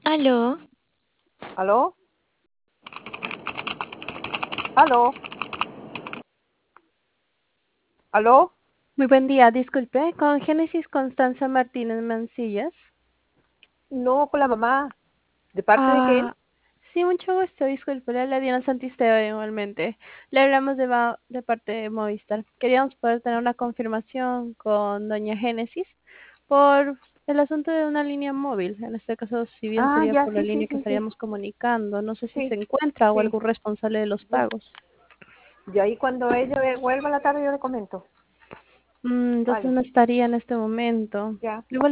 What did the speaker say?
Aló, ¿Aló? ¿Aló? ¿Aló? Muy buen día, disculpe, con Génesis Constanza Martínez Mancillas. No, con la mamá. ¿De parte de quién? Ah, sí, mucho gusto, disculpe, le habla Diana Santisteo igualmente. Le hablamos de parte de Movistar. Queríamos poder tener una confirmación con doña Génesis por el asunto de una línea móvil. En este caso, si bien Ah, sería ya, por la sí, sí, línea que sí, sí. estaríamos comunicando, no sé si se Sí, encuentra o sí, algún responsable de los ya. pagos. Y ahí cuando ella vuelva a la tarde yo le comento. Entonces Vale, no estaría en este momento. ya. Igual